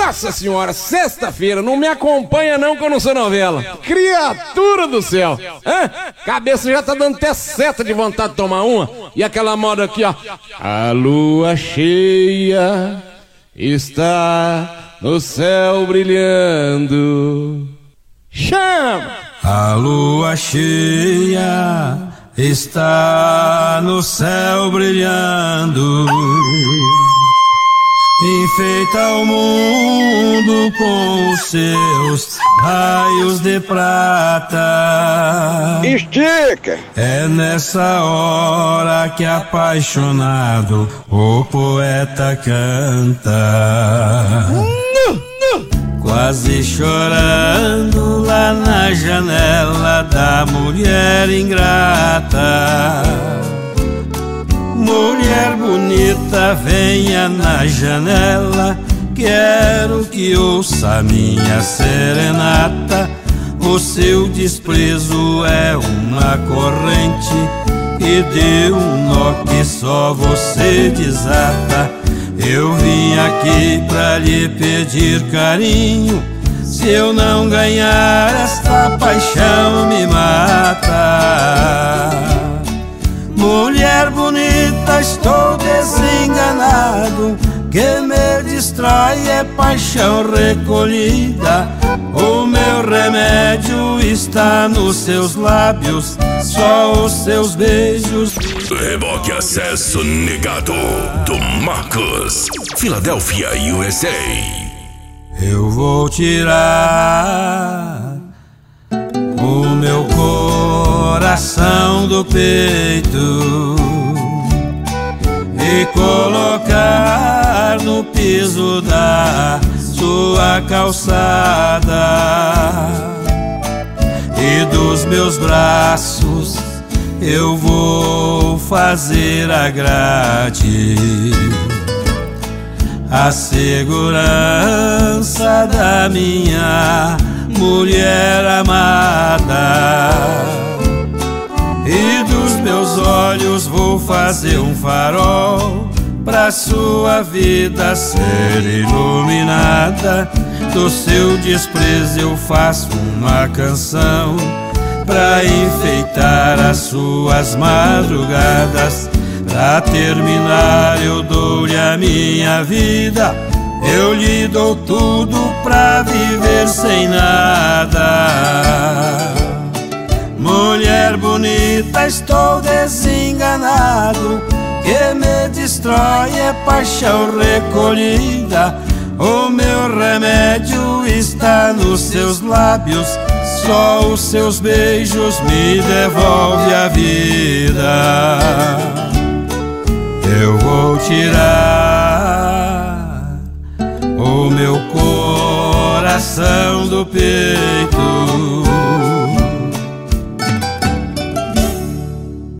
Nossa senhora, sexta-feira, não me acompanha não que eu não sou novela. Criatura do céu. Hã? Cabeça já tá dando até seta de vontade de tomar uma. E aquela moda aqui, ó. A lua cheia está no céu brilhando. Chama! A lua cheia está no céu brilhando, enfeita o mundo com os seus raios de prata. Estica! É nessa hora que apaixonado o poeta canta, quase chorando lá na janela da mulher ingrata. Mulher bonita, venha na janela, quero que ouça minha serenata. O seu desprezo é uma corrente e de um nó que só você desata. Eu vim aqui pra lhe pedir carinho, se eu não ganhar esta paixão me mata. Mulher bonita, estou desenganado, que me destrói é paixão recolhida. O meu remédio está nos seus lábios, só os seus beijos. Reboque acesso negado do Marcos, Filadélfia, USA. Eu vou tirar o meu coração do peito e colocar no piso da sua calçada, e dos meus braços eu vou fazer a grade, a segurança da minha mulher amada. E dos meus olhos vou fazer um farol, pra sua vida ser iluminada. Do seu desprezo eu faço uma canção, pra enfeitar as suas madrugadas. Pra terminar eu dou-lhe a minha vida, eu lhe dou tudo pra viver sem nada. Mulher bonita, estou desenganado, que me destrói é paixão recolhida. O meu remédio está nos seus lábios, só os seus beijos me devolvem a vida. Eu vou tirar o meu coração do peito